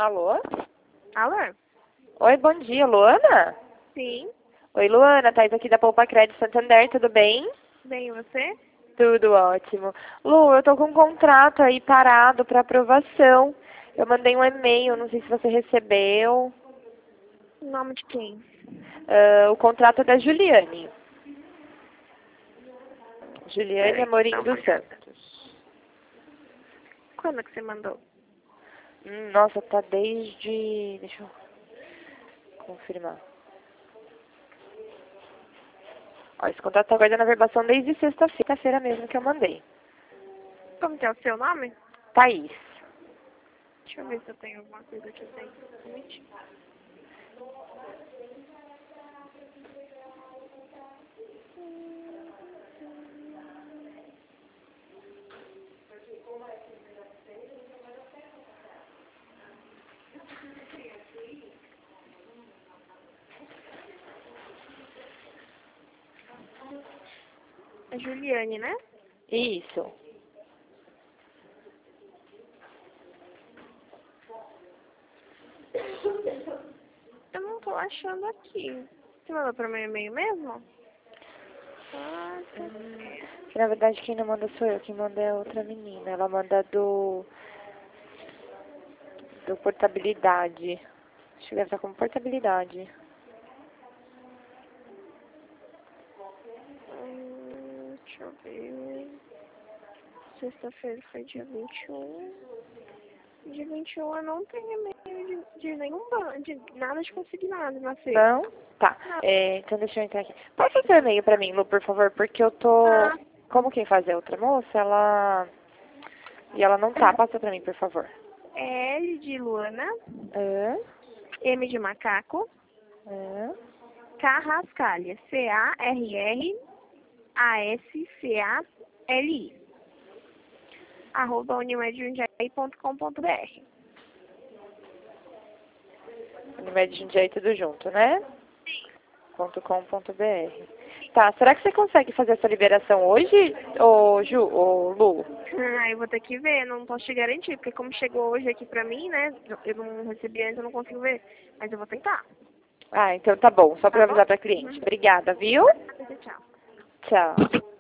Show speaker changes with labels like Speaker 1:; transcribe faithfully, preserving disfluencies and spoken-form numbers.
Speaker 1: Alô?
Speaker 2: Alô?
Speaker 1: Oi, bom dia, Luana?
Speaker 2: Sim.
Speaker 1: Oi, Luana, Thais aqui da Poupa Crédito Santander, tudo bem?
Speaker 2: Bem, e você?
Speaker 1: Tudo ótimo. Lu, eu tô com um contrato aí parado para aprovação. Eu mandei um e-mail, não sei se você recebeu.
Speaker 2: O nome de quem?
Speaker 1: Ah, o contrato é da Juliane. Juliane
Speaker 2: Peraí,
Speaker 1: Amorim
Speaker 2: dá uma
Speaker 1: dos
Speaker 2: olhada.
Speaker 1: Santos.
Speaker 2: Quando que você mandou?
Speaker 1: Hum, nossa, tá desde... Deixa eu confirmar. Ó, esse contrato tá guardando a verbação desde sexta-feira mesmo que eu mandei.
Speaker 2: Como que é o seu nome?
Speaker 1: Thaís.
Speaker 2: Deixa eu ver se eu tenho alguma coisa aqui dentro. Um momentinho. É Juliane, né?
Speaker 1: Isso.
Speaker 2: Eu não tô achando aqui. Você mandou pro meu e-mail mesmo? Ah, tá.
Speaker 1: Hum, que na verdade quem não manda sou eu, quem manda é a outra menina. Ela manda do... do portabilidade. Acho que deve estar como portabilidade.
Speaker 2: Hum, deixa eu ver. Sexta-feira foi dia vinte e um. Dia vinte e um eu não tenho e-mail de, de nenhum banco, de nada de consignado na sexta.
Speaker 1: Não? Tá.
Speaker 2: Não.
Speaker 1: É, então deixa eu entrar aqui. Passa o seu e-mail pra mim, Lu, por favor, porque eu tô...
Speaker 2: Ah,
Speaker 1: Como quem faz é outra moça, ela... E ela não tá. Passa pra mim, por favor.
Speaker 2: é L de Luana,
Speaker 1: Hã?
Speaker 2: M de macaco,
Speaker 1: Hã?
Speaker 2: Carrascalha, C A R R A S C A L I, arroba unimedjundiaí ponto com ponto br.
Speaker 1: Unimed Jundiaí tudo junto, né? .com.br. Tá, será que você consegue fazer essa liberação hoje, ô, Ju, ô, Lu?
Speaker 2: Ah, eu vou ter que ver, não posso te garantir, porque como chegou hoje aqui pra mim, né, eu não recebi antes, eu não consigo ver, mas eu vou tentar,
Speaker 1: Ah, então tá bom, só
Speaker 2: tá
Speaker 1: pra
Speaker 2: bom?
Speaker 1: avisar pra cliente.
Speaker 2: Uhum.
Speaker 1: Obrigada, viu?
Speaker 2: Tchau.
Speaker 1: Tchau.